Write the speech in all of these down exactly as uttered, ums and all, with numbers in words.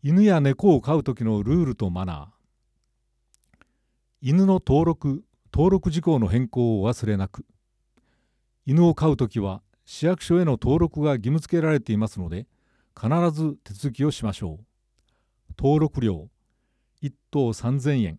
犬や猫を飼う時のルールとマナー。犬の登録、登録事項の変更をお忘れなく。犬を飼う時は市役所への登録が義務付けられていますので、必ず手続きをしましょう。登録料いっ頭さんぜんえん。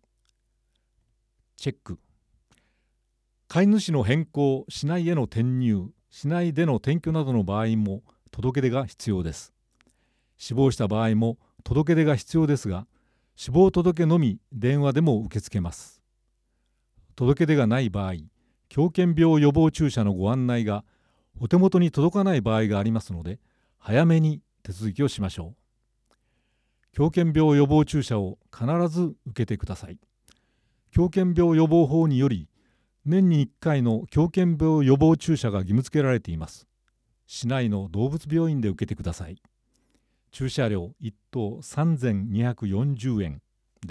チェック。飼い主の変更、市内への転入、市内での転居などの場合も届け出が必要です。死亡した場合も届け出が必要ですが、死亡届のみ電話でも受け付けます。届け出がない場合、狂犬病予防注射のご案内がお手元に届かない場合がありますので、早めに手続きをしましょう。狂犬病予防注射を必ず受けてください。狂犬病予防法により、年にいっかいの狂犬病予防注射が義務付けられています。市内の動物病院で受けてください。注射料いっ頭さんぜんにひゃくよんじゅうえんです。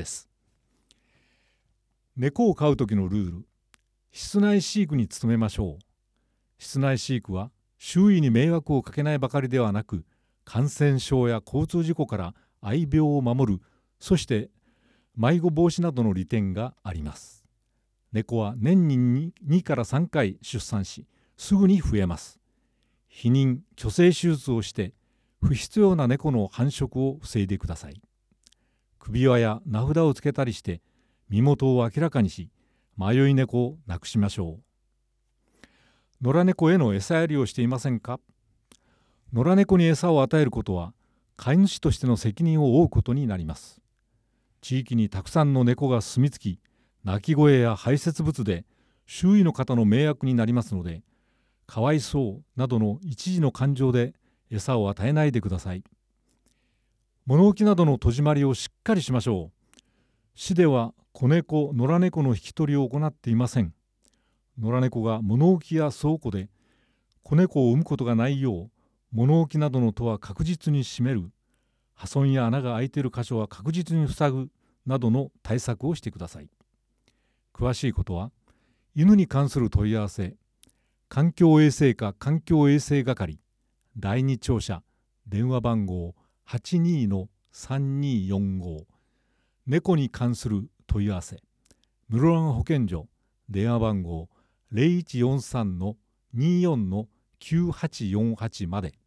猫を飼う時のルール。室内飼育に努めましょう。室内飼育は周囲に迷惑をかけないばかりではなく、感染症や交通事故から愛病を守る、そして迷子防止などの利点があります。猫は年ににからさんかい出産し、すぐに増えます。避妊・去勢手術をして不必要な猫の繁殖を防いでください。首輪や名札をつけたりして身元を明らかにし、迷い猫をなくしましょう。野良猫への餌やりをしていませんか？野良猫に餌を与えることは飼い主としての責任を負うことになります。地域にたくさんの猫が住み着き、鳴き声や排泄物で周囲の方の迷惑になりますので、かわいそうなどの一時の感情で餌を与えないでください。物置などの戸締まりをしっかりしましょう。市では子猫、野良猫の引き取りを行っていません。野良猫が物置や倉庫で子猫を産むことがないよう、物置などの戸は確実に閉める、破損や穴が開いている箇所は確実に塞ぐなどの対策をしてください。詳しいことは、犬に関する問い合わせ、環境衛生課環境衛生係だいに庁舎電話番号 はちにーさんにーよんご、猫に関する問い合わせ、室蘭保健所電話番号 ゼロいちよんさんのにーよんのきゅうはちよんはちまで。